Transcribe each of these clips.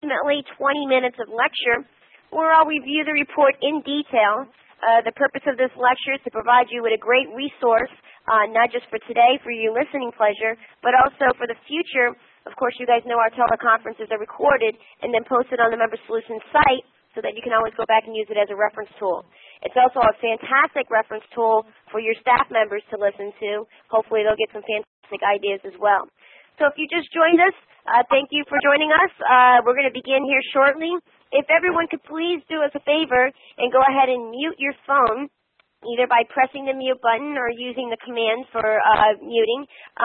approximately 20 minutes of lecture where I'll review the report in detail. The purpose of this lecture is to provide you with a great resource, not just for today, for your listening pleasure, but also for the future. Of course, you guys know our teleconferences are recorded and then posted on the Member Solutions site so that you can always go back and use it as a reference tool. It's also a fantastic reference tool for your staff members to listen to. Hopefully they'll get some fantastic ideas as well. So if you just joined us, thank you for joining us. We're going to begin here shortly. If everyone could please do us a favor and go ahead and mute your phone, either by pressing the mute button or using the command for muting,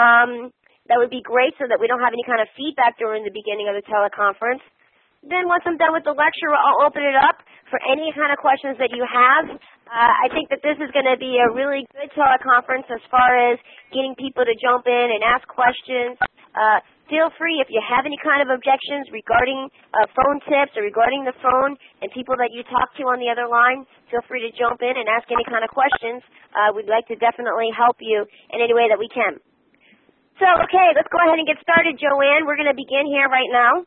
that would be great so that we don't have any kind of feedback during the beginning of the teleconference. Then once I'm done with the lecture, I'll open it up for any kind of questions that you have. I think that this is going to be a really good teleconference as far as getting people to jump in and ask questions. Feel free, if you have any kind of objections regarding phone tips or regarding the phone and people that you talk to on the other line, feel free to jump in and ask any kind of questions. We'd like to definitely help you in any way that we can. So, okay, let's go ahead and get started, Joanne. We're going to begin here right now.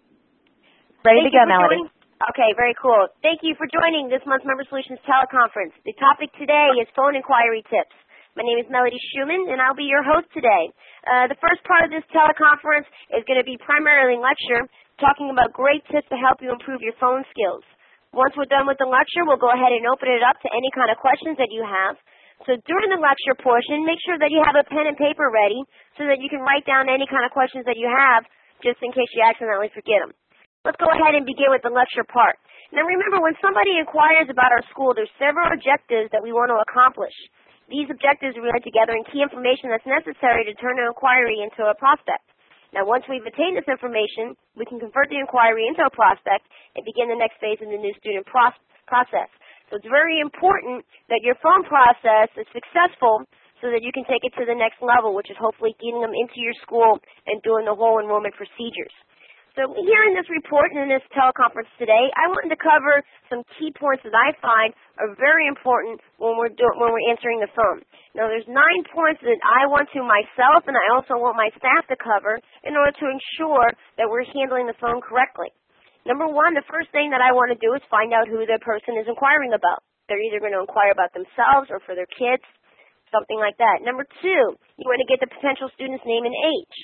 Ready to go, Melody. Okay, very cool. Thank you for joining this month's Member Solutions teleconference. The topic today is phone inquiry tips. My name is Melody Schumann, and I'll be your host today. The first part of this teleconference is going to be primarily lecture, talking about great tips to help you improve your phone skills. Once we're done with the lecture, we'll go ahead and open it up to any kind of questions that you have. So during the lecture portion, make sure that you have a pen and paper ready so that you can write down any kind of questions that you have just in case you accidentally forget them. Let's go ahead and begin with the lecture part. Now remember, when somebody inquires about our school, there's several objectives that we want to accomplish. These objectives relate to gathering key information that's necessary to turn an inquiry into a prospect. Now once we've attained this information, we can convert the inquiry into a prospect and begin the next phase in the new student process. So it's very important that your phone process is successful so that you can take it to the next level, which is hopefully getting them into your school and doing the whole enrollment procedures. So here in this report and in this teleconference today, I wanted to cover some key points that I find are very important when we're answering the phone. Now there's 9 points that I want to myself and I also want my staff to cover in order to ensure that we're handling the phone correctly. Number 1, the first thing that I want to do is find out who the person is inquiring about. They're either going to inquire about themselves or for their kids, something like that. Number 2, you want to get the potential student's name and age.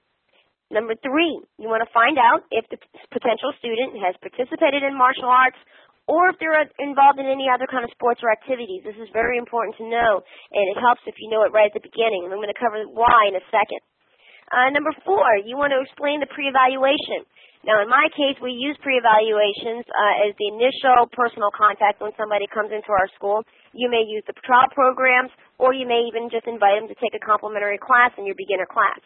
Number 3, you want to find out if the potential student has participated in martial arts or if they're involved in any other kind of sports or activities. This is very important to know, and it helps if you know it right at the beginning. And I'm going to cover why in a second. Number 4, you want to explain the pre-evaluation. Now, in my case, we use pre-evaluations as the initial personal contact when somebody comes into our school. You may use the trial programs, or you may even just invite them to take a complimentary class in your beginner class.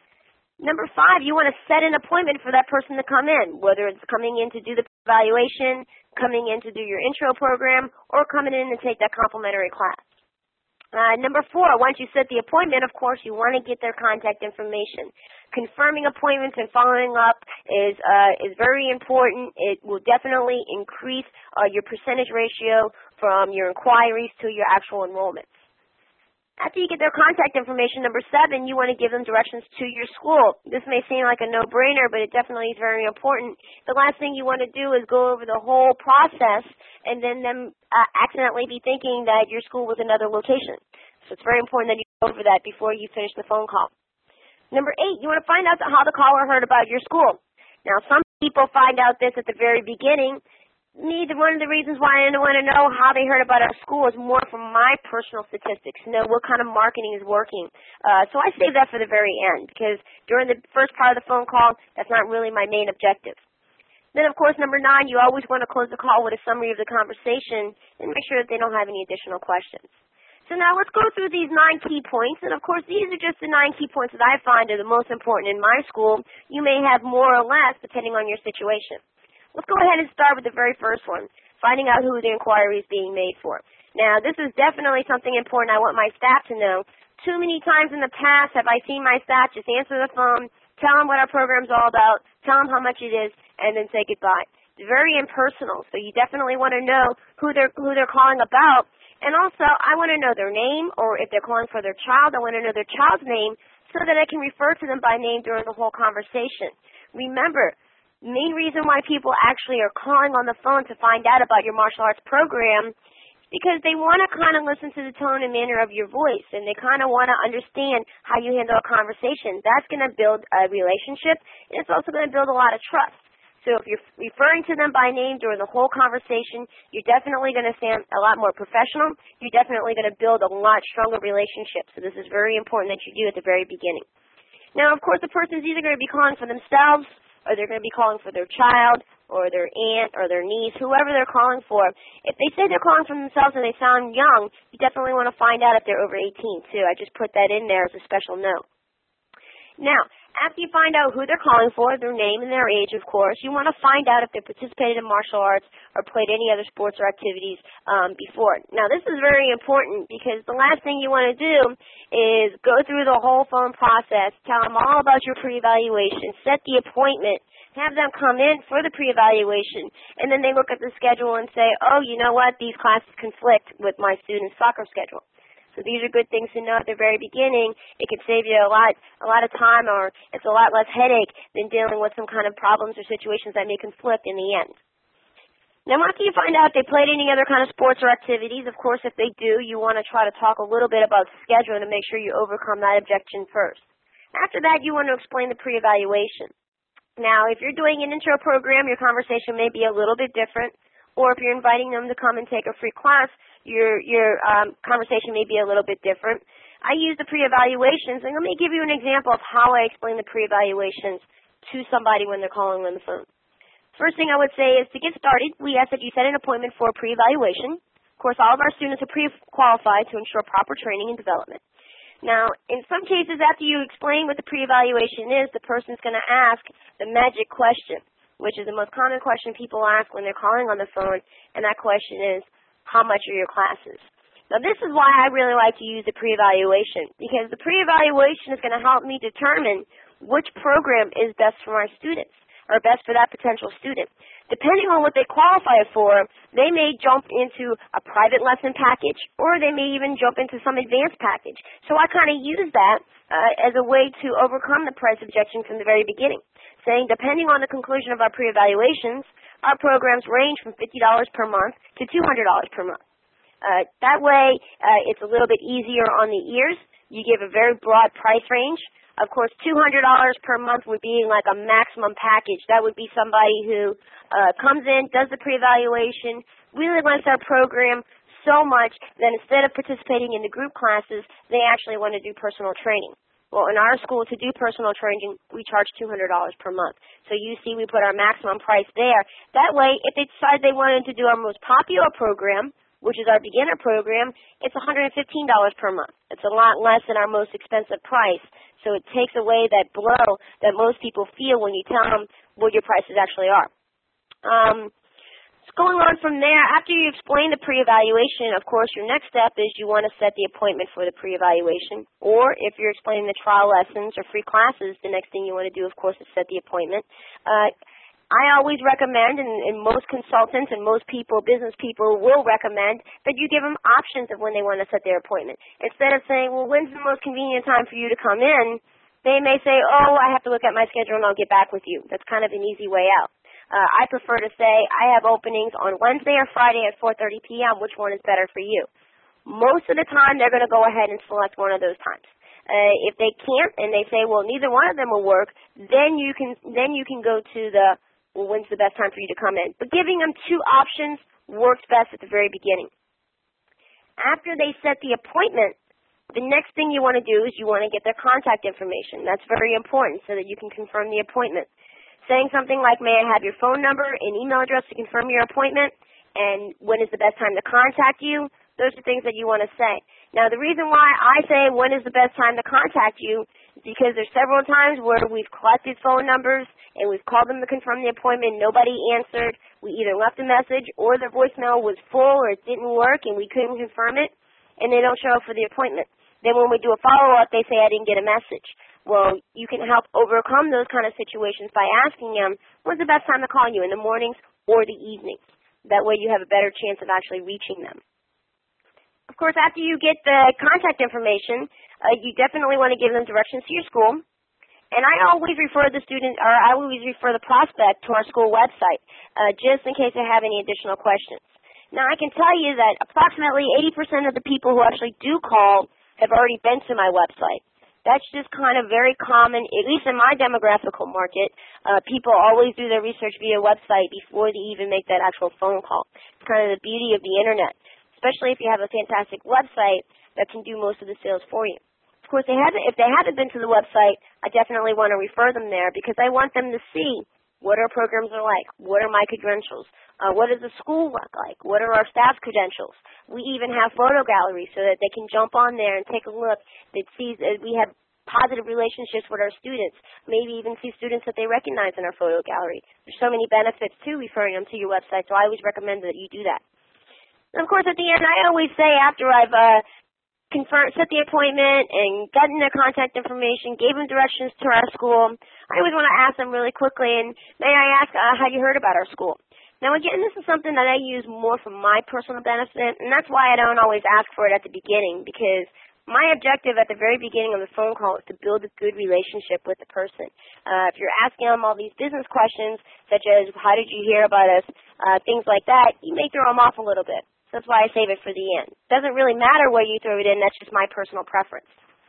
Number 5, you want to set an appointment for that person to come in, whether it's coming in to do the evaluation, coming in to do your intro program, or coming in to take that complimentary class. Number 4, once you set the appointment, of course, you want to get their contact information. Confirming appointments and following up is very important. It will definitely increase your percentage ratio from your inquiries to your actual enrollments. After you get their contact information, number 7, you want to give them directions to your school. This may seem like a no-brainer, but it definitely is very important. The last thing you want to do is go over the whole process and then them accidentally be thinking that your school was another location. So it's very important that you go over that before you finish the phone call. Number 8, you want to find out how the caller heard about your school. Now, some people find out this at the very beginning. One of the reasons why I want to know how they heard about our school is more from my personal statistics, know what kind of marketing is working. So I save that for the very end because during the first part of the phone call, that's not really my main objective. Then, of course, number 9, you always want to close the call with a summary of the conversation and make sure that they don't have any additional questions. So now let's go through these 9 key points. And, of course, these are just the 9 key points that I find are the most important in my school. You may have more or less depending on your situation. Let's go ahead and start with the very first one, finding out who the inquiry is being made for. Now, this is definitely something important I want my staff to know. Too many times in the past have I seen my staff just answer the phone, tell them what our program's all about, tell them how much it is, and then say goodbye. It's very impersonal, so you definitely want to know who they're calling about. And also, I want to know their name, or if they're calling for their child, I want to know their child's name so that I can refer to them by name during the whole conversation. Remember, The main reason why people actually are calling on the phone to find out about your martial arts program is because they want to kind of listen to the tone and manner of your voice, and they kind of want to understand how you handle a conversation. That's going to build a relationship, and it's also going to build a lot of trust. So if you're referring to them by name during the whole conversation, you're definitely going to sound a lot more professional. You're definitely going to build a lot stronger relationship. So this is very important that you do at the very beginning. Now, of course, the person's either going to be calling for themselves, or they're going to be calling for their child, or their aunt, or their niece, whoever they're calling for. If they say they're calling for themselves and they sound young, you definitely want to find out if they're over 18, too. I just put that in there as a special note. Now, after you find out who they're calling for, their name and their age, of course, you want to find out if they participated in martial arts or played any other sports or activities before. Now, this is very important because the last thing you want to do is go through the whole phone process, tell them all about your pre-evaluation, set the appointment, have them come in for the pre-evaluation, and then they look at the schedule and say, oh, you know what, these classes conflict with my student's soccer schedule. So these are good things to know at the very beginning. It could save you a lot of time, or it's a lot less headache than dealing with some kind of problems or situations that may conflict in the end. Now, after you find out if they played any other kind of sports or activities, of course, if they do, you want to try to talk a little bit about the schedule to make sure you overcome that objection first. After that, you want to explain the pre-evaluation. Now, if you're doing an intro program, your conversation may be a little bit different. Or if you're inviting them to come and take a free class, your conversation may be a little bit different. I use the pre-evaluations, and let me give you an example of how I explain the pre-evaluations to somebody when they're calling on the phone. First thing I would say is to get started, we ask that you set an appointment for a pre-evaluation. Of course, all of our students are pre-qualified to ensure proper training and development. Now, in some cases, after you explain what the pre-evaluation is, the person's going to ask the magic question, which is the most common question people ask when they're calling on the phone, and that question is, how much are your classes? Now, this is why I really like to use the pre-evaluation, because the pre-evaluation is going to help me determine which program is best for my students, or best for that potential student. Depending on what they qualify for, they may jump into a private lesson package, or they may even jump into some advanced package. So I kind of use that as a way to overcome the price objection from the very beginning, saying depending on the conclusion of our pre-evaluations, our programs range from $50 per month to $200 per month. That way, it's a little bit easier on the ears. You give a very broad price range. Of course, $200 per month would be like a maximum package. That would be somebody who comes in, does the pre-evaluation, really likes our program so much that instead of participating in the group classes, they actually want to do personal training. Well, in our school, to do personal training, we charge $200 per month. So you see we put our maximum price there. That way, if they decide they wanted to do our most popular program, which is our beginner program, it's $115 per month. It's a lot less than our most expensive price. So it takes away that blow that most people feel when you tell them what your prices actually are. Going on from there, after you explain the pre-evaluation, of course, your next step is you want to set the appointment for the pre-evaluation. Or if you're explaining the trial lessons or free classes, the next thing you want to do, of course, is set the appointment. I always recommend, and most consultants and most people, business people, will recommend that you give them options of when they want to set their appointment. Instead of saying, well, when's the most convenient time for you to come in, they may say, oh, I have to look at my schedule and I'll get back with you. That's kind of an easy way out. I prefer to say I have openings on Wednesday or Friday at 4:30 p.m. Which one is better for you? Most of the time, they're going to go ahead and select one of those times. If they can't and they say, well, neither one of them will work, then you can go to the, well, when's the best time for you to come in? But giving them two options works best at the very beginning. After they set the appointment, the next thing you want to do is you want to get their contact information. That's very important so that you can confirm the appointment. Saying something like, may I have your phone number and email address to confirm your appointment, and when is the best time to contact you, those are things that you want to say. Now, the reason why I say when is the best time to contact you is because there's several times where we've collected phone numbers and we've called them to confirm the appointment, nobody answered, we either left a message or their voicemail was full or it didn't work and we couldn't confirm it, and they don't show up for the appointment. Then when we do a follow-up, they say, I didn't get a message. Well, you can help overcome those kind of situations by asking them, when's the best time to call you, in the mornings or the evenings? That way you have a better chance of actually reaching them. Of course, after you get the contact information, you definitely want to give them directions to your school. And I always refer the student, or I always refer the prospect to our school website, just in case they have any additional questions. Now, I can tell you that approximately 80% of the people who actually do call have already been to my website. That's just kind of very common, at least in my demographical market. People always do their research via website before they even make that actual phone call. It's kind of the beauty of the Internet, especially if you have a fantastic website that can do most of the sales for you. Of course, if they haven't been to the website, I definitely want to refer them there because I want them to see what our programs are like, what are my credentials, what does the school look like, what are our staff credentials. We even have photo galleries so that they can jump on there and take a look that sees we have positive relationships with our students, maybe even see students that they recognize in our photo gallery. There's so many benefits to referring them to your website, so I always recommend that you do that. And of course, at the end, I always say after I've set the appointment and gotten their contact information, gave them directions to our school, I always want to ask them really quickly, and may I ask, have you heard about our school? Now, again, this is something that I use more for my personal benefit, and that's why I don't always ask for it at the beginning, because my objective at the very beginning of the phone call is to build a good relationship with the person. If you're asking them all these business questions, such as how did you hear about us, things like that, you may throw them off a little bit. That's why I save it for the end. It doesn't really matter where you throw it in. That's just my personal preference.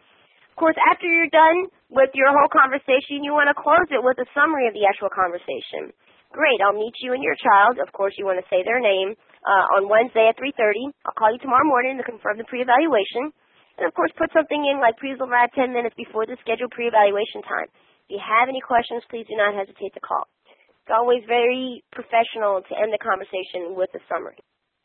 Of course, after you're done with your whole conversation, you want to close it with a summary of the actual conversation. Great, I'll meet you and your child. Of course, you want to say their name on Wednesday at 3:30. I'll call you tomorrow morning to confirm the pre-evaluation. And, of course, put something in like please arrive 10 minutes before the scheduled pre-evaluation time. If you have any questions, please do not hesitate to call. It's always very professional to end the conversation with a summary.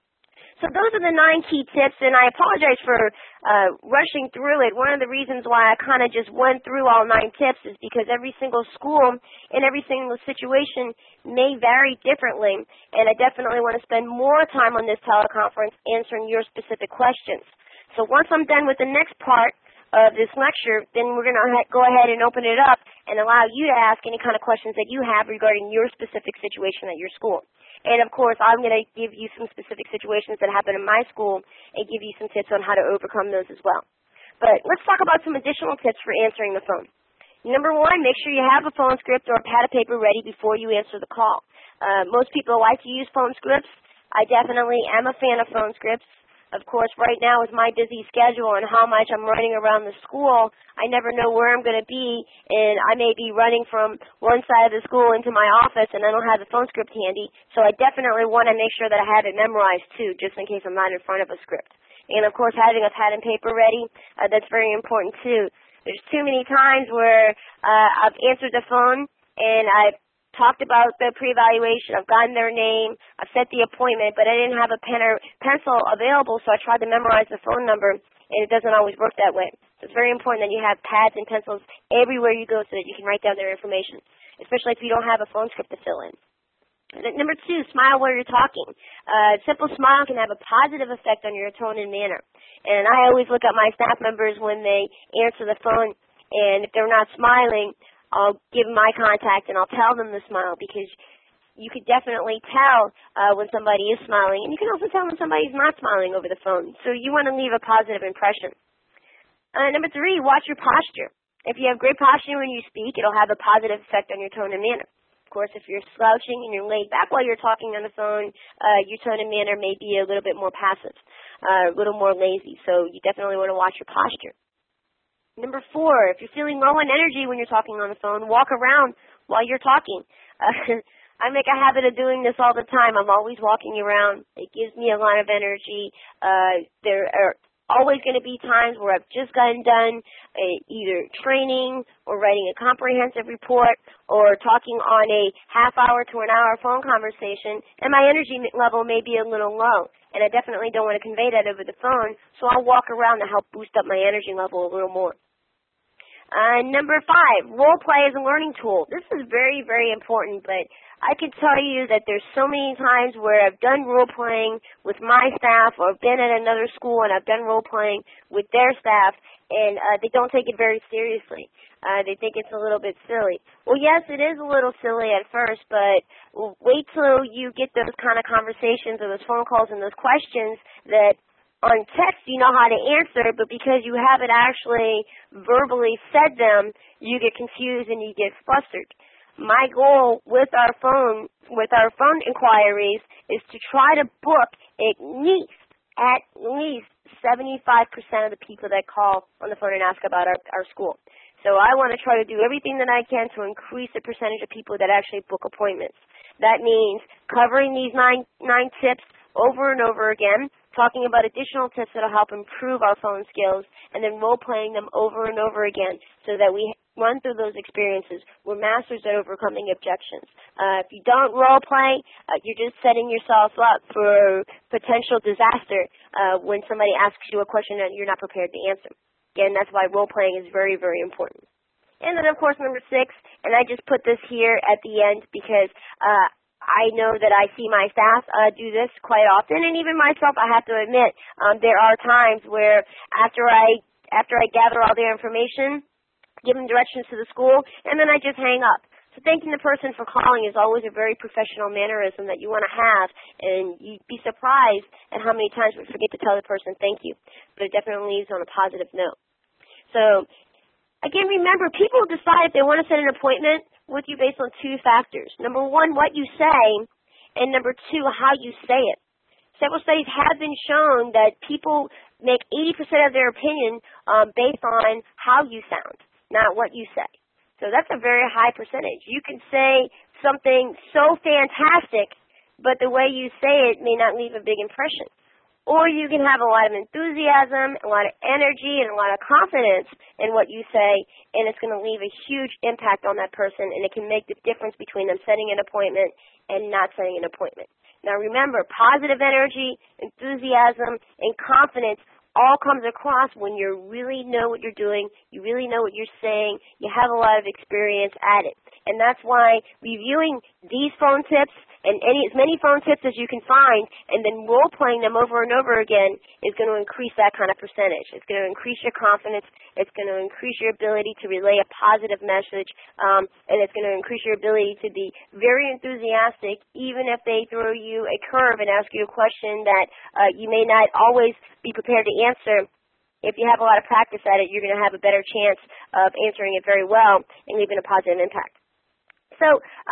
So those are the 9 key tips, and I apologize for rushing through it. One of the reasons why I kind of just went through all 9 tips is because every single school and every single situation may vary differently, and I definitely want to spend more time on this teleconference answering your specific questions. So once I'm done with the next part of this lecture, then we're going to go ahead and open it up and allow you to ask any kind of questions that you have regarding your specific situation at your school. And, of course, I'm going to give you some specific situations that happen in my school and give you some tips on how to overcome those as well. But let's talk about some additional tips for answering the phone. Number 1, make sure you have a phone script or a pad of paper ready before you answer the call. Most people like to use phone scripts. I definitely am a fan of phone scripts. Of course, right now with my busy schedule and how much I'm running around the school, I never know where I'm going to be, and I may be running from one side of the school into my office, and I don't have the phone script handy. So I definitely want to make sure that I have it memorized, too, just in case I'm not in front of a script. And, of course, having a pad and paper ready, that's very important, too. There's too many times where I've answered the phone, and I've talked about the pre-evaluation, I've gotten their name, I've set the appointment, but I didn't have a pen or pencil available, so I tried to memorize the phone number, and it doesn't always work that way. So it's very important that you have pads and pencils everywhere you go so that you can write down their information, especially if you don't have a phone script to fill in. Number 2, smile while you're talking. A simple smile can have a positive effect on your tone and manner. And I always look at my staff members when they answer the phone, and if they're not smiling, I'll give them eye contact and I'll tell them to smile because you could definitely tell when somebody is smiling, and you can also tell when somebody's not smiling over the phone. So you want to leave a positive impression. Number 3, watch your posture. If you have great posture when you speak, it'll have a positive effect on your tone and manner. Of course, if you're slouching and you're laid back while you're talking on the phone, your tone and manner may be a little bit more passive, a little more lazy. So you definitely want to watch your posture. Number 4, if you're feeling low on energy when you're talking on the phone, walk around while you're talking. I make a habit of doing this all the time. I'm always walking around. It gives me a lot of energy. There are always going to be times where I've just gotten done either training or writing a comprehensive report or talking on a half-hour to an hour phone conversation, and my energy level may be a little low. And I definitely don't want to convey that over the phone, so I'll walk around to help boost up my energy level a little more. Number 5, role play is a learning tool. This is very, very important, but I can tell you that there's so many times where I've done role playing with my staff or been at another school and I've done role playing with their staff, and they don't take it very seriously. They think it's a little bit silly. Well, yes, it is a little silly at first, but wait till you get those kind of conversations or those phone calls and those questions that on text you know how to answer, but because you haven't actually verbally said them, you get confused and you get flustered. My goal with our phone inquiries is to try to book at least 75% of the people that call on the phone and ask about our school. So I want to try to do everything that I can to increase the percentage of people that actually book appointments. That means covering these nine tips over and over again, talking about additional tips that will help improve our phone skills, and then role-playing them over and over again so that we run through those experiences. We're masters at overcoming objections. If you don't role-play, you're just setting yourself up for potential disaster when somebody asks you a question that you're not prepared to answer. Again, that's why role-playing is very, very important. And then, of course, number 6, and I just put this here at the end because I know that I see my staff do this quite often, and even myself, I have to admit, there are times where after I gather all their information, give them directions to the school, and then I just hang up. So thanking the person for calling is always a very professional mannerism that you want to have, and you'd be surprised at how many times we forget to tell the person thank you. But it definitely leaves on a positive note. So, again, remember, people decide if they want to set an appointment with you based on 2 factors. Number 1, what you say, and number 2, how you say it. Several studies have been shown that people make 80% of their opinion based on how you sound, not what you say. So that's a very high percentage. You can say something so fantastic, but the way you say it may not leave a big impression. Or you can have a lot of enthusiasm, a lot of energy, and a lot of confidence in what you say, and it's going to leave a huge impact on that person, and it can make the difference between them setting an appointment and not setting an appointment. Now remember, positive energy, enthusiasm, and confidence all comes across when you really know what you're doing, you really know what you're saying, you have a lot of experience at it. And that's why reviewing these phone tips and as many phone tips as you can find and then role-playing them over and over again is going to increase that kind of percentage. It's going to increase your confidence. It's going to increase your ability to relay a positive message, and it's going to increase your ability to be very enthusiastic even if they throw you a curve and ask you a question that you may not always be prepared to answer. If you have a lot of practice at it, you're going to have a better chance of answering it very well and leaving a positive impact. So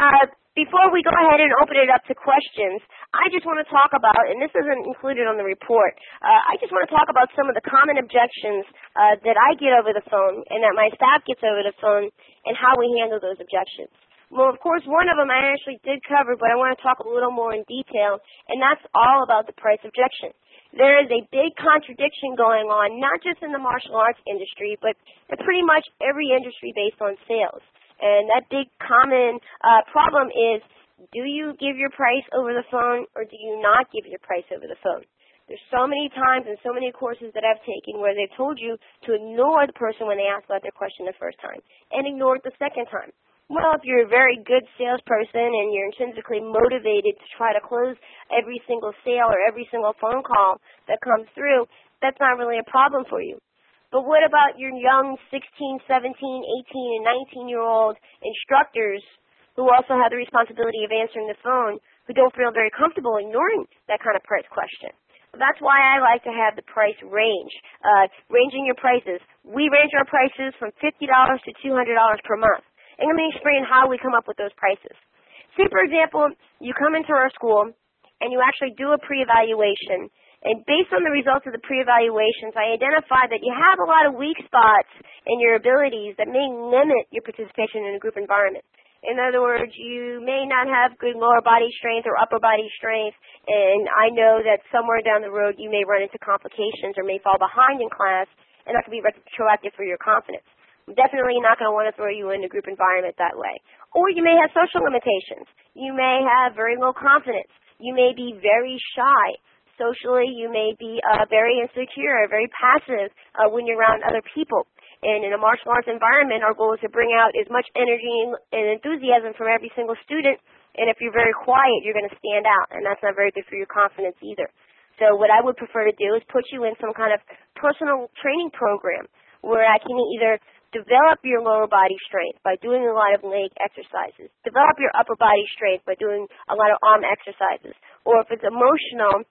before we go ahead and open it up to questions, I just want to talk about, and this isn't included on the report, I just want to talk about some of the common objections that I get over the phone and that my staff gets over the phone and how we handle those objections. Well, of course, one of them I actually did cover, but I want to talk a little more in detail, and that's all about the price objection. There is a big contradiction going on, not just in the martial arts industry, but in pretty much every industry based on sales. And that big common problem is, do you give your price over the phone or do you not give your price over the phone? There's so many times and so many courses that I've taken where they've told you to ignore the person when they ask about their question the first time and ignore it the second time. Well, if you're a very good salesperson and you're intrinsically motivated to try to close every single sale or every single phone call that comes through, that's not really a problem for you. But what about your young 16, 17, 18, and 19-year-old instructors who also have the responsibility of answering the phone who don't feel very comfortable ignoring that kind of price question? That's why I like to have the price range, ranging your prices. We range our prices from $50 to $200 per month. And let me explain how we come up with those prices. Say, for example, you come into our school and you actually do a pre-evaluation. And based on the results of the pre-evaluations, I identify that you have a lot of weak spots in your abilities that may limit your participation in a group environment. In other words, you may not have good lower body strength or upper body strength, and I know that somewhere down the road you may run into complications or may fall behind in class, and that could be retroactive for your confidence. I'm definitely not going to want to throw you in a group environment that way. Or you may have social limitations. You may have very low confidence. You may be very shy. Socially, you may be very insecure, very passive when you're around other people. And in a martial arts environment, our goal is to bring out as much energy and enthusiasm from every single student. And if you're very quiet, you're going to stand out, and that's not very good for your confidence either. So what I would prefer to do is put you in some kind of personal training program where I can either develop your lower body strength by doing a lot of leg exercises, develop your upper body strength by doing a lot of arm exercises, or if it's emotional,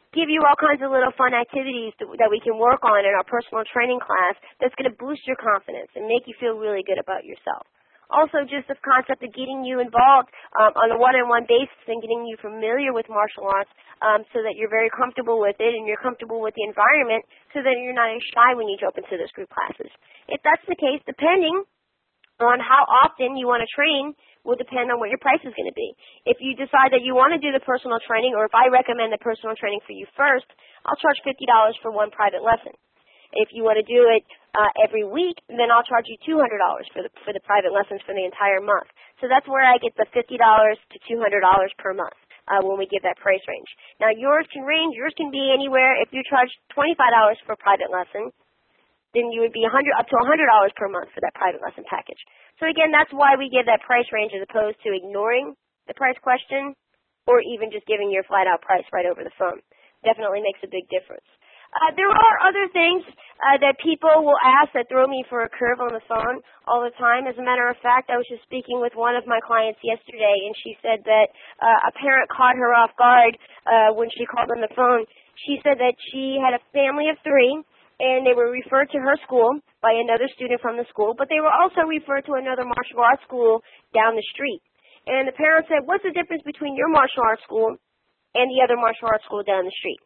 give you all kinds of little fun activities that we can work on in our personal training class that's going to boost your confidence and make you feel really good about yourself. Also, just the concept of getting you involved on a one-on-one basis and getting you familiar with martial arts so that you're very comfortable with it and you're comfortable with the environment so that you're not as shy when you jump into those group classes. If that's the case, depending on how often you want to train will depend on what your price is going to be. If you decide that you want to do the personal training, or if I recommend the personal training for you first, I'll charge $50 for one private lesson. If you want to do it every week, then I'll charge you $200 for the private lessons for the entire month. So that's where I get the $50 to $200 per month when we give that price range. Now yours can range. Yours can be anywhere. If you charge $25 for a private lesson, then you would be up to $100 per month for that private lesson package. So again, that's why we give that price range as opposed to ignoring the price question or even just giving your flat-out price right over the phone. Definitely makes a big difference. There are other things that people will ask that throw me for a curve on the phone all the time. As a matter of fact, I was just speaking with one of my clients yesterday, and she said that a parent caught her off guard when she called on the phone. She said that she had a family of 3, and they were referred to her school by another student from the school, but they were also referred to another martial arts school down the street. And the parent said, what's the difference between your martial arts school and the other martial arts school down the street?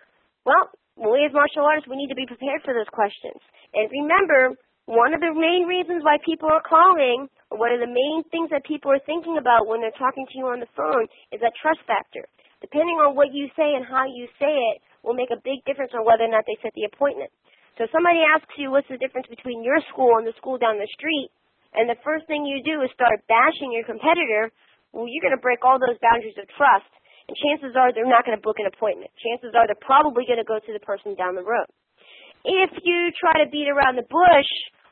Well, when we as martial artists, we need to be prepared for those questions. And remember, one of the main reasons why people are calling, or one of the main things that people are thinking about when they're talking to you on the phone is that trust factor. Depending on what you say and how you say it will make a big difference on whether or not they set the appointment. So if somebody asks you what's the difference between your school and the school down the street, and the first thing you do is start bashing your competitor, well, you're going to break all those boundaries of trust. And chances are they're not going to book an appointment. Chances are they're probably going to go to the person down the road. If you try to beat around the bush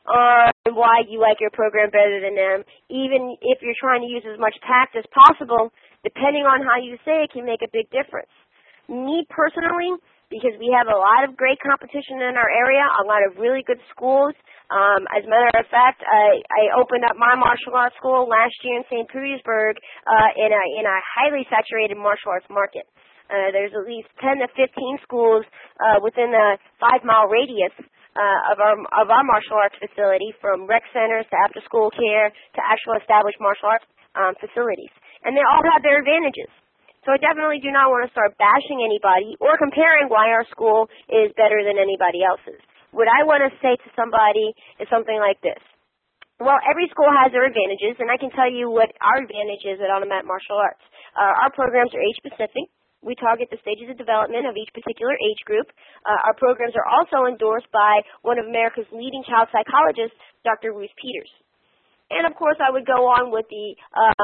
on why you like your program better than them, even if you're trying to use as much tact as possible, depending on how you say it can make a big difference. Me personally, because we have a lot of great competition in our area, a lot of really good schools. As a matter of fact, I opened up my martial arts school last year in St. Petersburg in a highly saturated martial arts market. There's at least 10 to 15 schools within a 5-mile radius of our martial arts facility, from rec centers to after-school care to actual established martial arts facilities. And they all have their advantages. So I definitely do not want to start bashing anybody or comparing why our school is better than anybody else's. What I want to say to somebody is something like this. Well, every school has their advantages, and I can tell you what our advantage is at Automat Martial Arts. Our programs are age-specific. We target the stages of development of each particular age group. Our programs are also endorsed by one of America's leading child psychologists, Dr. Ruth Peters. And, of course, I would go on with the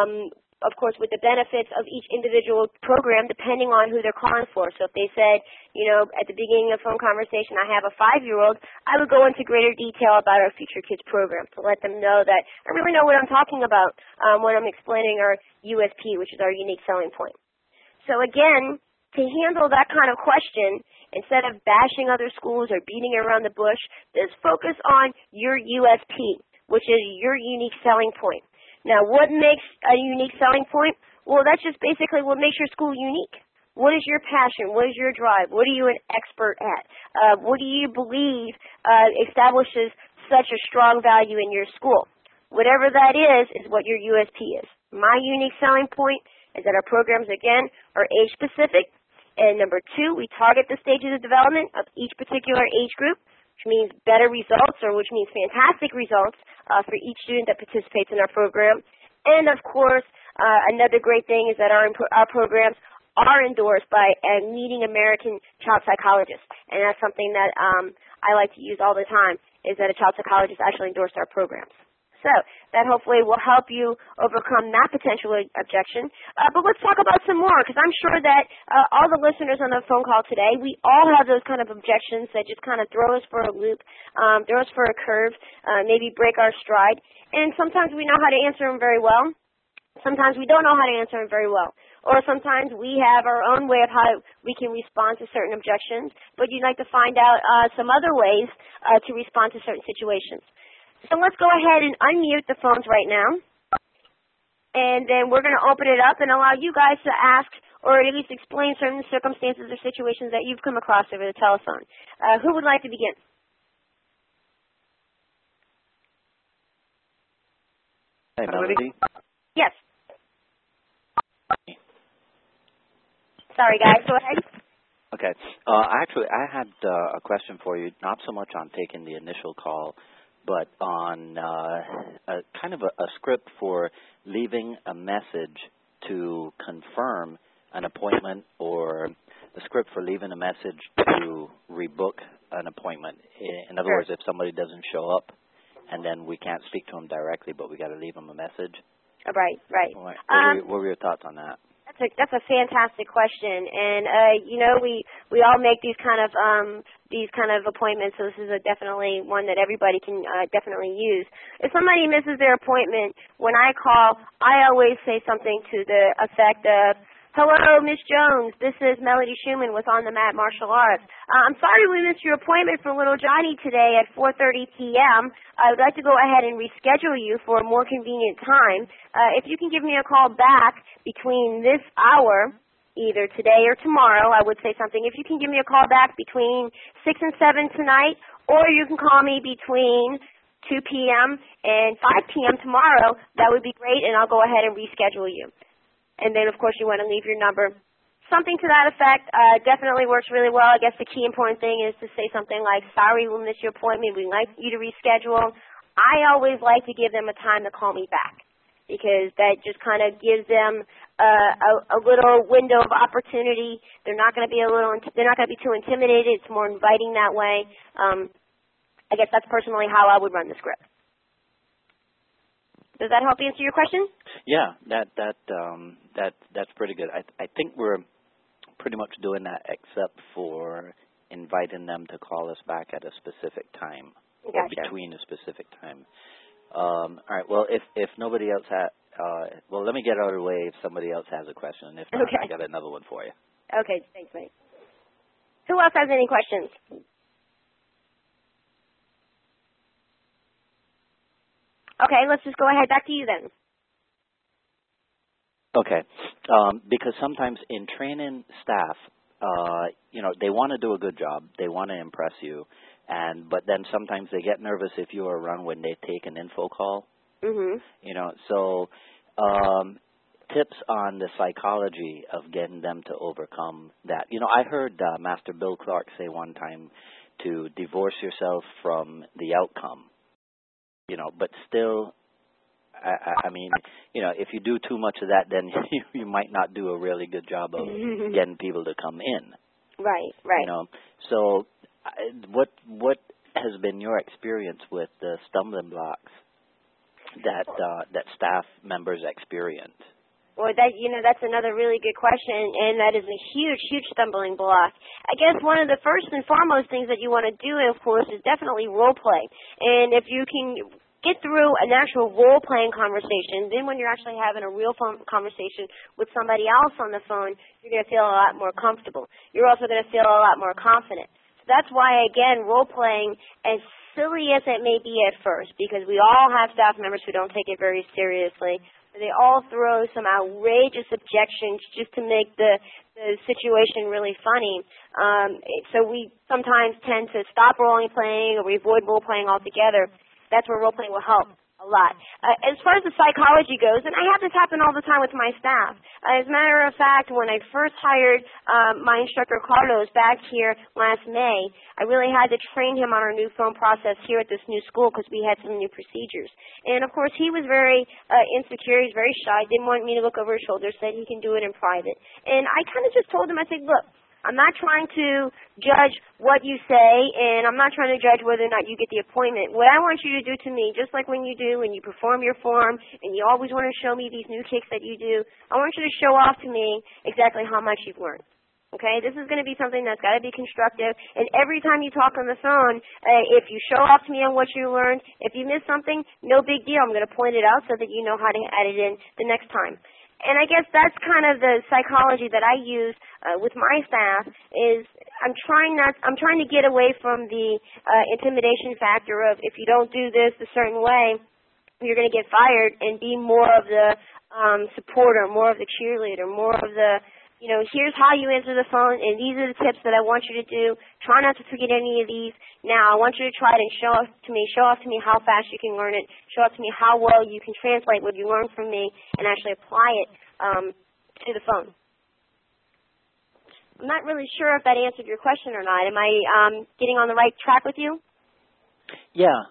with the benefits of each individual program depending on who they're calling for. So if they said, at the beginning of the phone conversation, I have a 5-year-old, I would go into greater detail about our Future Kids program to let them know that I really know what I'm talking about when I'm explaining our USP, which is our unique selling point. So again, to handle that kind of question, instead of bashing other schools or beating around the bush, just focus on your USP, which is your unique selling point. Now, what makes a unique selling point? Well, that's just basically what makes your school unique. What is your passion? What is your drive? What are you an expert at? What do you believe establishes such a strong value in your school? Whatever that is what your USP is. My unique selling point is that our programs, again, are age-specific. And number 2, we target the stages of development of each particular age group, which means better results, or which means fantastic results for each student that participates in our program. And, of course, another great thing is that our programs are endorsed by a leading American child psychologist. And that's something that I like to use all the time, is that a child psychologist actually endorsed our programs. So that hopefully will help you overcome that potential objection. But let's talk about some more, because I'm sure that all the listeners on the phone call today, we all have those kind of objections that just kind of throw us for a loop, throw us for a curve, maybe break our stride. And sometimes we know how to answer them very well. Sometimes we don't know how to answer them very well. Or sometimes we have our own way of how we can respond to certain objections, but you'd like to find out some other ways to respond to certain situations. So let's go ahead and unmute the phones right now. And then we're going to open it up and allow you guys to ask or at least explain certain circumstances or situations that you've come across over the telephone. Who would like to begin? Hey, Melody. Yes. Sorry, guys. Go ahead. Okay. I had a question for you, not so much on taking the initial call, but on a kind of a script for leaving a message to confirm an appointment, or a script for leaving a message to rebook an appointment. In other words, if somebody doesn't show up and then we can't speak to them directly, but we got to leave them a message. Right. What were your thoughts on that? That's a fantastic question, and we all make these kind of appointments, so this is definitely one that everybody can definitely use. If somebody misses their appointment, when I call, I always say something to the effect of, "Hello, Miss Jones. This is Melody Schumann with On the Mat Martial Arts. I'm sorry we missed your appointment for little Johnny today at 4:30 p.m. I would like to go ahead and reschedule you for a more convenient time. If you can give me a call back between this hour, either today or tomorrow," I would say something. "If you can give me a call back between 6 and 7 tonight, or you can call me between 2 p.m. and 5 p.m. tomorrow, that would be great, and I'll go ahead and reschedule you." And then, of course, you want to leave your number. Something to that effect definitely works really well. I guess the key important thing is to say something like, "Sorry, we'll miss your appointment. We'd like you to reschedule." I always like to give them a time to call me back, because that just kind of gives them a little window of opportunity. They're not going to be too intimidated. It's more inviting that way. I guess that's personally how I would run the script. Does that help answer your question? Yeah, that's pretty good. I think we're pretty much doing that, except for inviting them to call us back at a specific time, Gotcha. Or between a specific time. All right. Well, if nobody else well, let me get out of the way if somebody else has a question. If not, okay. I got another one for you. Okay, thanks, mate. Who else has any questions? Okay, let's just go ahead. Back to you then. Okay. Because sometimes in training staff, they want to do a good job. They want to impress you. But then sometimes they get nervous if you are around when they take an info call. Mm-hmm. So tips on the psychology of getting them to overcome that. I heard Master Bill Clark say one time to divorce yourself from the outcome. But still, I mean, if you do too much of that, then you might not do a really good job of getting people to come in. Right. So what has been your experience with the stumbling blocks that staff members experience? Well, that's another really good question, and that is a huge, huge stumbling block. I guess one of the first and foremost things that you want to do, of course, is definitely role play. And if you can get through an actual role-playing conversation, then when you're actually having a real phone conversation with somebody else on the phone, you're going to feel a lot more comfortable. You're also going to feel a lot more confident. So that's why, again, role-playing, as silly as it may be at first, because we all have staff members who don't take it very seriously, they all throw some outrageous objections just to make the situation really funny. So we sometimes tend to stop role-playing, or we avoid role-playing altogether. That's where role-playing will help a lot. As far as the psychology goes, and I have this happen all the time with my staff. As a matter of fact, when I first hired my instructor, Carlos, back here last May, I really had to train him on our new phone process here at this new school because we had some new procedures. And, of course, he was very insecure. He's very shy, didn't want me to look over his shoulder, said he can do it in private. And I kind of just told him, I said, look, I'm not trying to judge what you say, and I'm not trying to judge whether or not you get the appointment. What I want you to do to me, just like when you perform your form, and you always want to show me these new kicks that you do, I want you to show off to me exactly how much you've learned. Okay, this is going to be something that's got to be constructive, and every time you talk on the phone, if you show off to me on what you learned, if you miss something, no big deal. I'm going to point it out so that you know how to add it in the next time. And I guess that's kind of the psychology that I use with my staff. Is I'm trying to get away from the intimidation factor of, if you don't do this a certain way, you're going to get fired, and be more of the supporter, more of the cheerleader, more of the here's how you answer the phone, and these are the tips that I want you to do. Try not to forget any of these. Now, I want you to try it and show off to me how fast you can learn it. Show off to me how well you can translate what you learned from me and actually apply it to the phone. I'm not really sure if that answered your question or not. Am I getting on the right track with you? Yeah.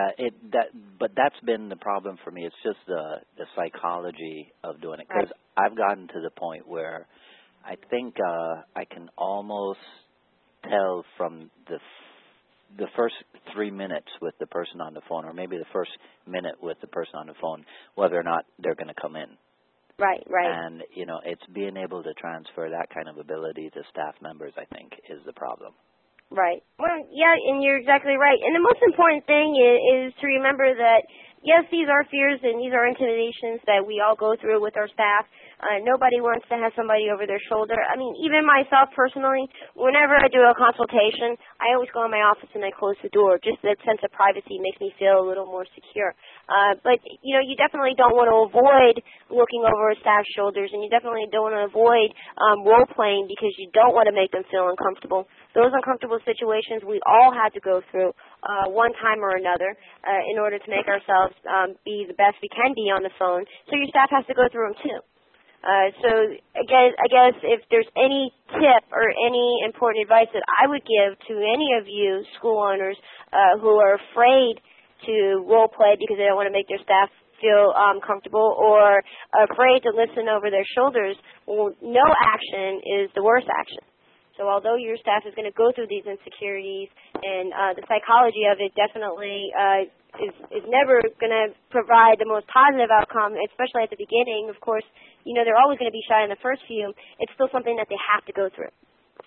But that's been the problem for me. It's just the psychology of doing it, because I've gotten to the point where I think I can almost tell from the first 3 minutes with the person on the phone, or maybe the first minute with the person on the phone, whether or not they're going to come in. Right. And, it's being able to transfer that kind of ability to staff members, I think, is the problem. Right. Well, yeah, and you're exactly right. And the most important thing is to remember that, yes, these are fears and these are intimidations that we all go through with our staff. Nobody wants to have somebody over their shoulder. I mean, even myself personally, whenever I do a consultation, I always go in my office and I close the door. Just that sense of privacy makes me feel a little more secure. But, you definitely don't want to avoid looking over a staff's shoulders, and you definitely don't want to avoid role-playing because you don't want to make them feel uncomfortable. Those uncomfortable situations we all had to go through one time or another in order to make ourselves be the best we can be on the phone. So your staff has to go through them too. So I guess if there's any tip or any important advice that I would give to any of you school owners who are afraid to role play because they don't want to make their staff feel comfortable or afraid to listen over their shoulders, well, no action is the worst action. So although your staff is going to go through these insecurities and the psychology of it definitely is never going to provide the most positive outcome, especially at the beginning. Of course, they're always going to be shy in the first few. It's still something that they have to go through.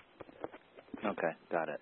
Okay, got it.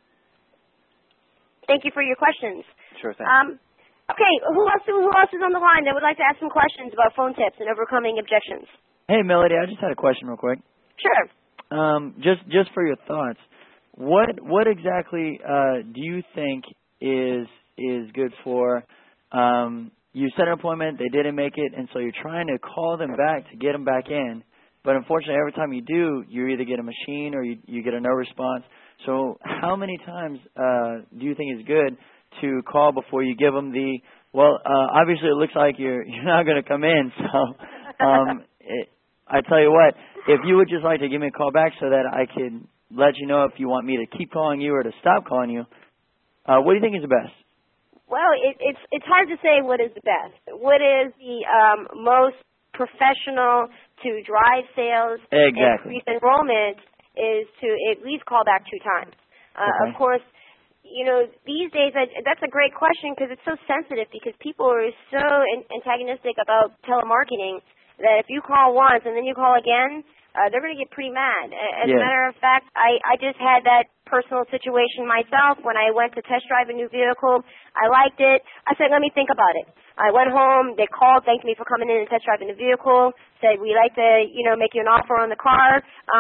Thank you for your questions. Sure thing. Okay, who else is on the line that would like to ask some questions about phone tips and overcoming objections? Hey, Melody, I just had a question real quick. Sure. Just for your thoughts, what exactly do you think is good for? You set an appointment, they didn't make it, and so you're trying to call them back to get them back in. But unfortunately, every time you do, you either get a machine or you get a no response. So how many times do you think is good to call before you give them the, obviously it looks like you're not going to come in. So I tell you what, if you would just like to give me a call back so that I can let you know if you want me to keep calling you or to stop calling you, what do you think is the best? Well, it's hard to say what is the best. What is the most professional to drive sales and increase enrollment is to at least call back 2 times. Okay. Of course, these days, that's a great question because it's so sensitive because people are so antagonistic about telemarketing that if you call once and then you call again, they're going to get pretty mad. As a matter of fact, I just had that personal situation myself when I went to test drive a new vehicle. I liked it. I said, let me think about it. I went home. They called, thanked me for coming in and test driving the vehicle, said, we'd like to, make you an offer on the car,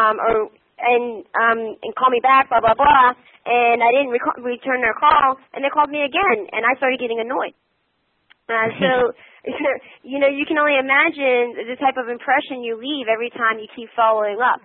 and call me back, blah, blah, blah. And I didn't return their call, and they called me again, and I started getting annoyed. So, you can only imagine the type of impression you leave every time you keep following up.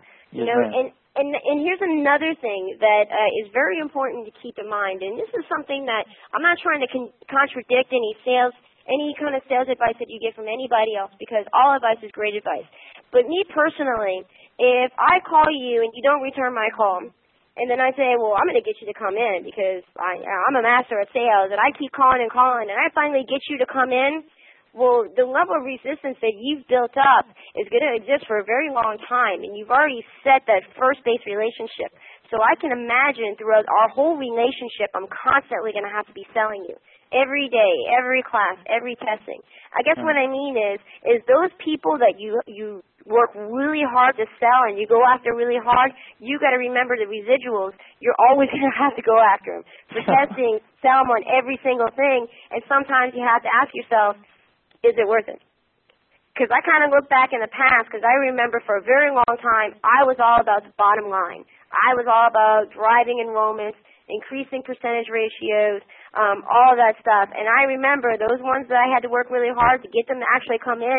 And here's another thing that is very important to keep in mind, and this is something that I'm not trying to contradict any kind of sales advice that you get from anybody else, because all advice is great advice. But me personally, if I call you and you don't return my call, and then I say, well, I'm going to get you to come in because I'm a master at sales, and I keep calling and calling, and I finally get you to come in, well, the level of resistance that you've built up is going to exist for a very long time, and you've already set that first-base relationship. So I can imagine throughout our whole relationship, I'm constantly going to have to be selling you. Every day, every class, every testing. I guess what I mean is those people that you work really hard to sell and you go after really hard, you got to remember the residuals. You're always going to have to go after them. For testing, sell them on every single thing, and sometimes you have to ask yourself, is it worth it? Because I kind of look back in the past, because I remember for a very long time, I was all about the bottom line. I was all about driving enrollments, increasing percentage ratios, all of that stuff. And I remember those ones that I had to work really hard to get them to actually come in,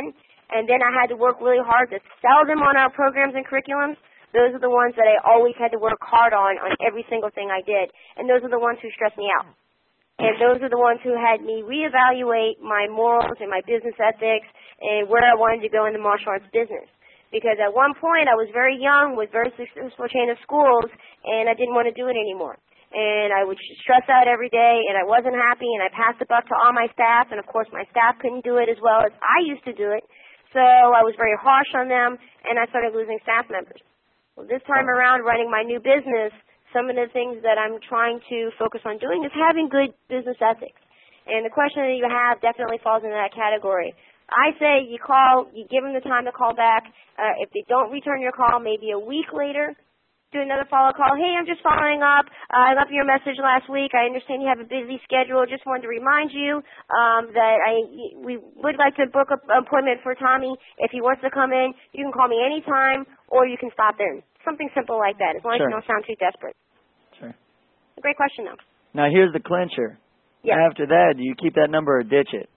and then I had to work really hard to sell them on our programs and curriculums, those are the ones that I always had to work hard on every single thing I did. And those are the ones who stressed me out. And those are the ones who had me reevaluate my morals and my business ethics and where I wanted to go in the martial arts business. Because at one point I was very young with very successful chain of schools, and I didn't want to do it anymore. And I would stress out every day, and I wasn't happy, and I passed the buck to all my staff, and of course my staff couldn't do it as well as I used to do it. So I was very harsh on them, and I started losing staff members. Well, this time around, running my new business, some of the things that I'm trying to focus on doing is having good business ethics. And the question that you have definitely falls into that category. I say you call, you give them the time to call back. If they don't return your call, maybe a week later, do another follow call. Hey, I'm just following up. I left your message last week. I understand you have a busy schedule. Just wanted to remind you that we would like to book an appointment for Tommy. If he wants to come in, you can call me anytime, or you can stop in. Something simple like that, as long as you don't sound too desperate. Sure. A great question, though. Now, here's the clincher. Yes. After that, do you keep that number or ditch it?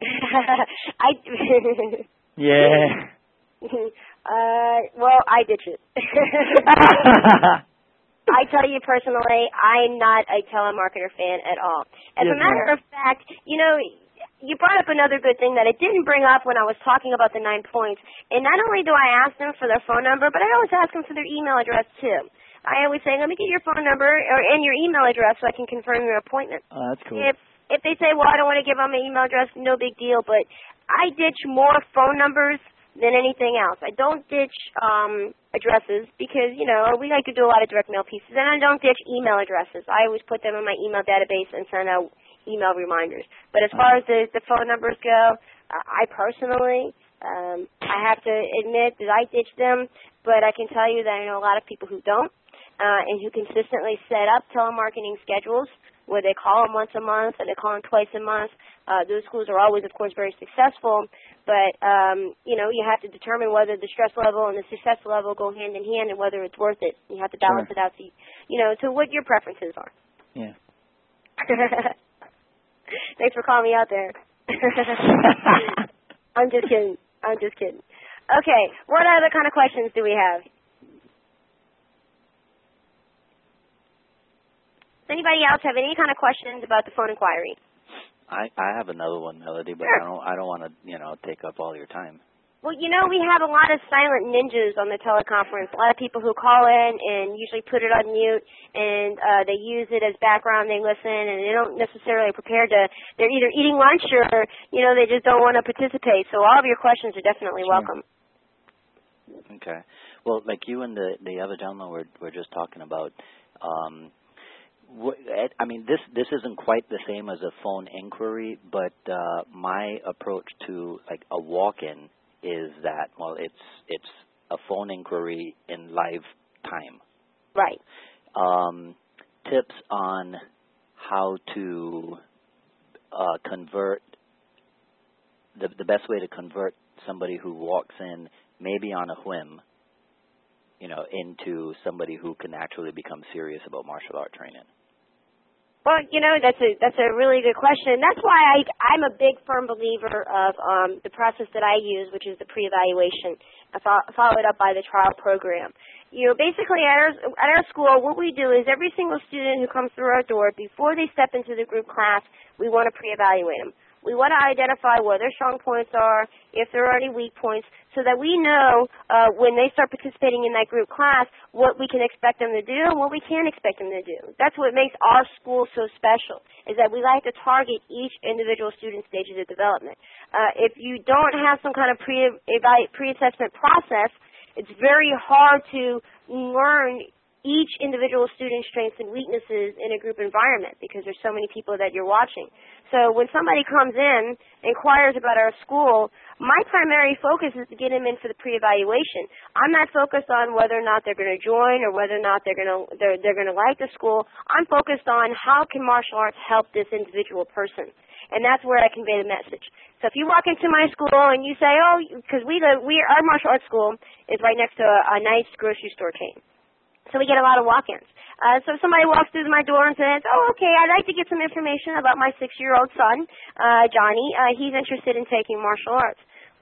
Yeah. Well, I ditch it. I tell you personally, I'm not a telemarketer fan at all. As a matter of fact, you know, you brought up another good thing that I didn't bring up when I was talking about the 9 points. And not only do I ask them for their phone number, but I always ask them for their email address, too. I always say, let me get your phone number and your email address so I can confirm your appointment. Oh, that's cool. If they say, well, I don't want to give them my email address, no big deal. But I ditch more phone numbers than anything else. I don't ditch addresses because, you know, we like to do a lot of direct mail pieces. And I don't ditch email addresses. I always put them in my email database and send out email reminders. But as far as the phone numbers go, I personally, I have to admit that I ditch them. But I can tell you that I know a lot of people who don't and who consistently set up telemarketing schedules where they call them once a month or they call them twice a month. Those schools are always, of course, very successful. But, you know, you have to determine whether the stress level and the success level go hand in hand and whether it's worth it. You have to balance it out to, you know, to what your preferences are. Yeah. Thanks for calling me out there. I'm just kidding. Okay, what other kind of questions do we have? Does anybody else have any kind of questions about the phone inquiry? I have another one, Melody, but I don't want to, you know, take up all your time. Well, you know, we have a lot of silent ninjas on the teleconference. A lot of people who call in and usually put it on mute, and they use it as background. They listen, and they don't necessarily prepare to. They're either eating lunch or, you know, they just don't want to participate. So all of your questions are definitely welcome. Okay. Well, like you and the other gentleman were just talking about. I mean, this isn't quite the same as a phone inquiry, but my approach to like a walk-in is that, well, it's a phone inquiry in live time. Right. Tips on how to convert the best way to convert somebody who walks in maybe on a whim, you know, into somebody who can actually become serious about martial art training. Well, you know, that's a really good question. That's why I'm a big firm believer of the process that I use, which is the pre-evaluation, followed up by the trial program. You know, basically at our school, what we do is every single student who comes through our door, before they step into the group class, we want to pre-evaluate them. We want to identify where their strong points are, if there are any weak points, so that we know when they start participating in that group class what we can expect them to do and what we can't expect them to do. That's what makes our school so special, is that we like to target each individual student's stages of development. If you don't have some kind of pre-assessment process, it's very hard to learn each individual student's strengths and weaknesses in a group environment because there's so many people that you're watching. So when somebody comes in, inquires about our school, my primary focus is to get them in for the pre-evaluation. I'm not focused on whether or not they're going to join or whether or not they're going to like the school. I'm focused on how can martial arts help this individual person. And that's where I convey the message. So if you walk into my school and you say, oh, because our martial arts school is right next to a nice grocery store chain. So we get a lot of walk-ins. So if somebody walks through my door and says, oh, okay, I'd like to get some information about my 6-year-old son, Johnny. He's interested in taking martial arts.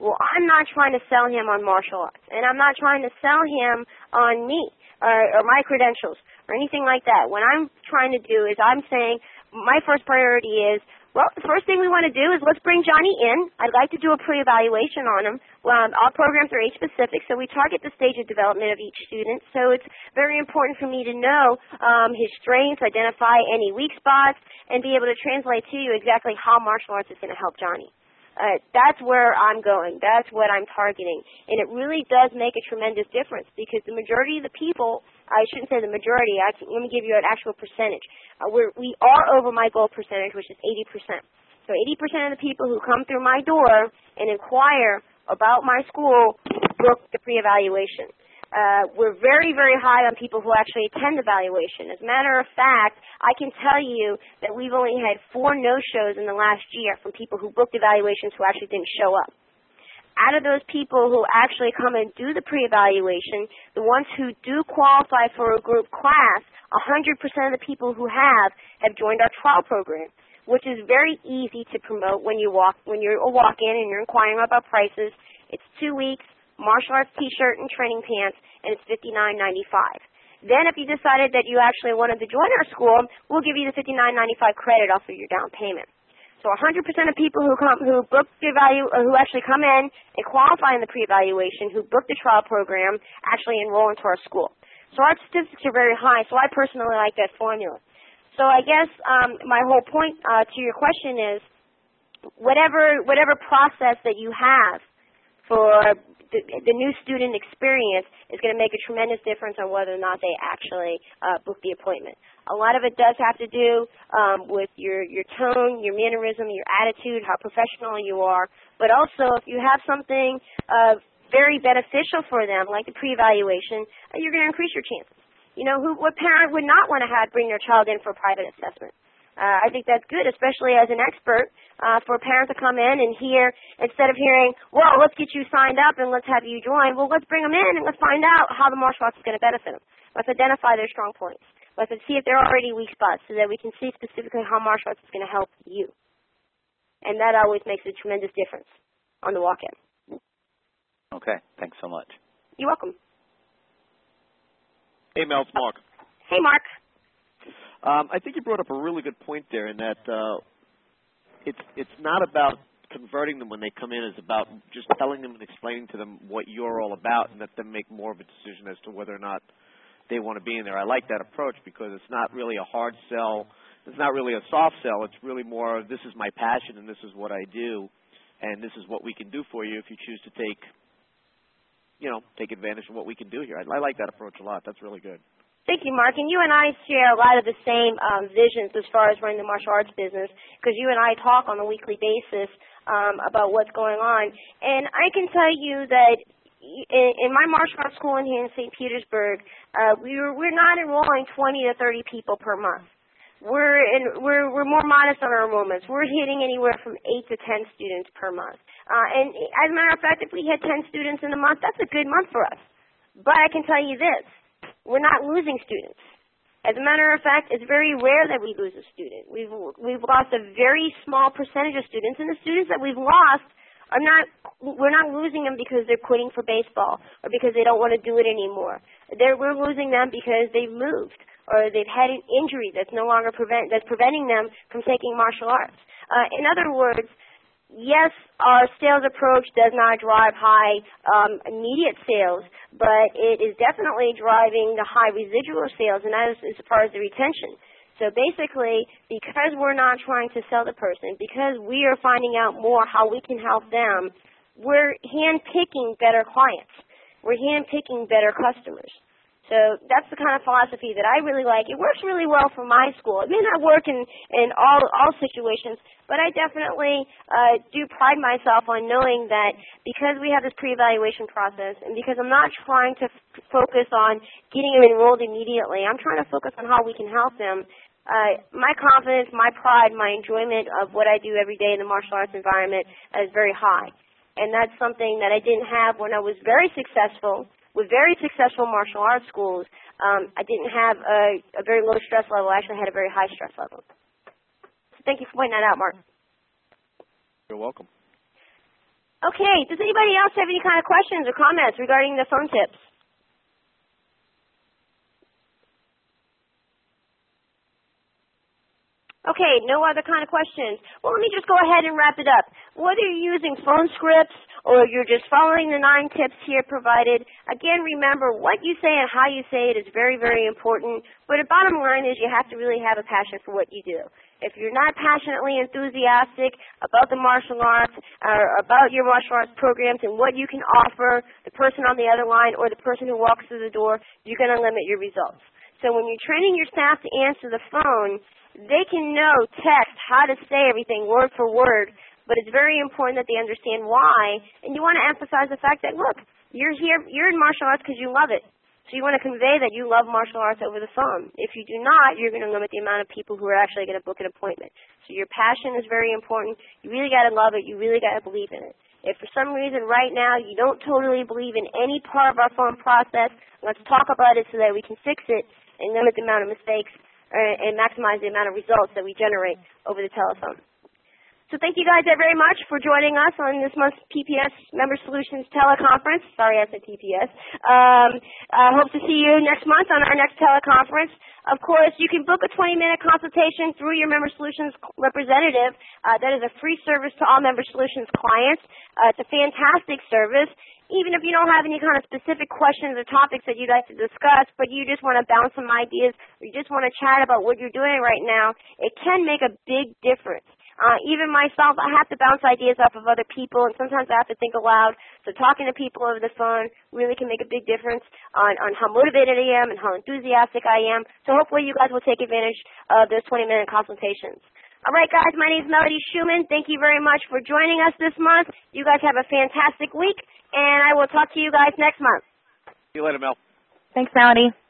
Well, I'm not trying to sell him on martial arts, and I'm not trying to sell him on me or my credentials or anything like that. What I'm trying to do is I'm saying my first priority is, well, the first thing we want to do is let's bring Johnny in. I'd like to do a pre-evaluation on him. Our programs are age-specific, so we target the stage of development of each student. So it's very important for me to know his strengths, identify any weak spots, and be able to translate to you exactly how martial arts is going to help Johnny. That's where I'm going. That's what I'm targeting. And it really does make a tremendous difference because the majority of the people, I shouldn't say the majority, let me give you an actual percentage. We are over my goal percentage, which is 80%. So 80% of the people who come through my door and inquire about my school book the pre-evaluation. We're very, very high on people who actually attend the evaluation. As a matter of fact, I can tell you that we've only had 4 no-shows in the last year from people who booked evaluations who actually didn't show up. Out of those people who actually come and do the pre-evaluation, the ones who do qualify for a group class, 100% of the people who have joined our trial program, which is very easy to promote when you walk in and you're inquiring about prices. It's 2 weeks. Martial arts T-shirt and training pants, and it's $59.95. Then if you decided that you actually wanted to join our school, we'll give you the $59.95 credit off of your down payment. So 100% of people who book the who actually come in and qualify in the pre-evaluation, who book the trial program, actually enroll into our school. So our statistics are very high, so I personally like that formula. So I guess my whole point to your question is whatever process that you have for the new student experience is going to make a tremendous difference on whether or not they actually book the appointment. A lot of it does have to do with your tone, your mannerism, your attitude, how professional you are, but also if you have something very beneficial for them, like the pre-evaluation, you're going to increase your chances. You know, what parent would not want to bring their child in for a private assessment? I think that's good, especially as an expert, for a parent to come in and hear, instead of hearing, well, let's get you signed up and let's have you join, well, let's bring them in and let's find out how the martial arts is going to benefit them. Let's identify their strong points. Let's see if there are already weak spots so that we can see specifically how martial arts is going to help you. And that always makes a tremendous difference on the walk-in. Okay, thanks so much. You're welcome. Hey, Mel, it's Mark. Hey, Mark. I think you brought up a really good point there in that it's not about converting them when they come in. It's about just telling them and explaining to them what you're all about and let them make more of a decision as to whether or not they want to be in there. I like that approach because it's not really a hard sell. It's not really a soft sell. It's really more, this is my passion and this is what I do and this is what we can do for you if you choose to take advantage of what we can do here. I like that approach a lot. That's really good. Thank you, Mark. And you and I share a lot of the same visions as far as running the martial arts business because you and I talk on a weekly basis about what's going on. And I can tell you that in my martial arts school in here in St. Petersburg, we're not enrolling 20 to 30 people per month. We're more modest on our enrollments. We're hitting anywhere from 8 to 10 students per month. And as a matter of fact, if we hit 10 students in a month, that's a good month for us. But I can tell you this. We're not losing students. As a matter of fact, it's very rare that we lose a student. We've lost a very small percentage of students, and the students that we've lost we're not losing them because they're quitting for baseball or because they don't want to do it anymore. We're losing them because they've moved or they've had an injury that's no longer preventing them from taking martial arts. In other words, yes, our sales approach does not drive high immediate sales, but it is definitely driving the high residual sales, and that is as far as the retention. So basically, because we're not trying to sell the person, because we are finding out more how we can help them, we're hand-picking better clients. We're hand-picking better customers. So that's the kind of philosophy that I really like. It works really well for my school. It may not work in all situations, but I definitely do pride myself on knowing that because we have this pre-evaluation process and because I'm not trying to focus on getting them enrolled immediately, I'm trying to focus on how we can help them. My confidence, my pride, my enjoyment of what I do every day in the martial arts environment is very high. And that's something that I didn't have when I was very successful with very successful martial arts schools. I didn't have a very low stress level. I actually had a very high stress level. So thank you for pointing that out, Mark. You're welcome. Okay, does anybody else have any kind of questions or comments regarding the phone tips? Okay, no other kind of questions. Well, let me just go ahead and wrap it up. Whether you're using phone scripts or you're just following the 9 tips here provided, again, remember what you say and how you say it is very, very important. But the bottom line is you have to really have a passion for what you do. If you're not passionately enthusiastic about the martial arts or about your martial arts programs and what you can offer the person on the other line or the person who walks through the door, you're going to limit your results. So when you're training your staff to answer the phone, they can know text how to say everything word for word, but it's very important that they understand why. And you want to emphasize the fact that, look, you're in martial arts because you love it. So you want to convey that you love martial arts over the phone. If you do not, you're going to limit the amount of people who are actually going to book an appointment. So your passion is very important. You really got to love it. You really got to believe in it. If for some reason right now you don't totally believe in any part of our phone process, let's talk about it so that we can fix it and limit the amount of mistakes and maximize the amount of results that we generate over the telephone. So thank you guys very much for joining us on this month's PPS Member Solutions teleconference. Sorry, I said PPS. I hope to see you next month on our next teleconference. Of course, you can book a 20-minute consultation through your Member Solutions representative. That is a free service to all Member Solutions clients. It's a fantastic service. Even if you don't have any kind of specific questions or topics that you'd like to discuss, but you just want to bounce some ideas, or you just want to chat about what you're doing right now, it can make a big difference. Even myself, I have to bounce ideas off of other people, and sometimes I have to think aloud. So talking to people over the phone really can make a big difference on how motivated I am and how enthusiastic I am. So hopefully you guys will take advantage of those 20-minute consultations. All right, guys, my name is Melody Schumann. Thank you very much for joining us this month. You guys have a fantastic week, and I will talk to you guys next month. See you later, Mel. Thanks, Melody.